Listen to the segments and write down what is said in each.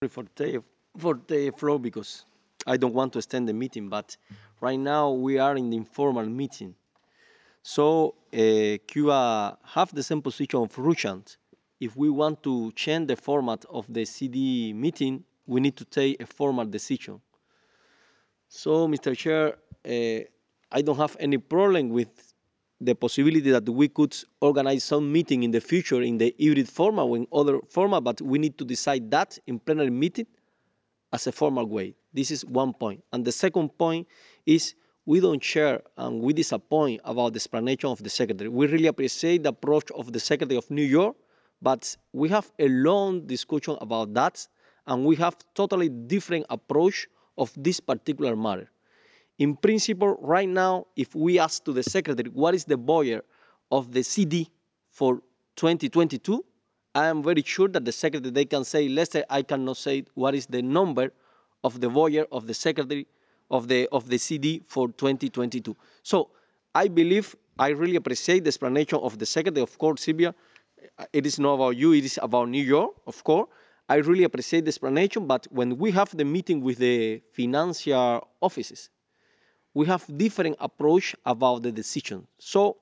for the floor because I don't want to extend the meeting, but right now we are in the informal meeting. So Cuba have the same position of Russian. If we want to change the format of the CD meeting, we need to take a formal decision. So, Mr. Chair, I don't have any problem with the possibility that we could organize some meeting in the future in the hybrid format or in other format, but we need to decide that in plenary meeting as a formal way. This is one point. And the second point is we don't share and we disappoint about the explanation of the Secretary. We really appreciate the approach of the Secretary of New York, but we have a long discussion about that, and we have totally different approach of this particular matter. In principle, right now, if we ask to the Secretary what is the budget of the CD for 2022, I am very sure that the Secretary, they can say, Lester, I cannot say what is the number of the budget of the Secretary of the CD for 2022. So I believe, I really appreciate the explanation of the Secretary. Of course, Sylvia, it is not about you, it is about New York, of course. I really appreciate the explanation, but when we have the meeting with the financial offices, we have different approach about the decision. So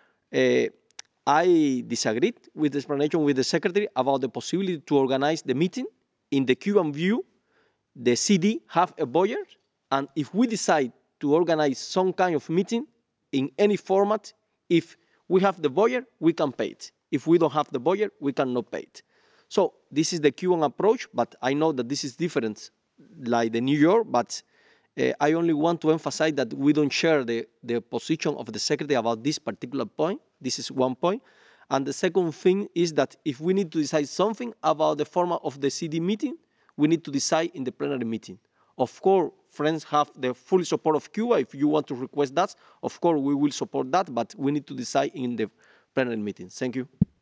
I disagreed with the explanation with the Secretary about the possibility to organize the meeting. In the Cuban view, the CD have a budget, and if we decide to organize some kind of meeting in any format, if we have the budget, we can pay it. If we don't have the budget, we cannot pay it. So this is the Cuban approach, but I know that this is different like the New York, but I only want to emphasize that we don't share the position of the Secretary about this particular point. This is one point. And the second thing is that if we need to decide something about the format of the CD meeting, we need to decide in the plenary meeting. Of course, friends have the full support of Cuba. If you want to request that, of course, we will support that, but we need to decide in the plenary meeting. Thank you.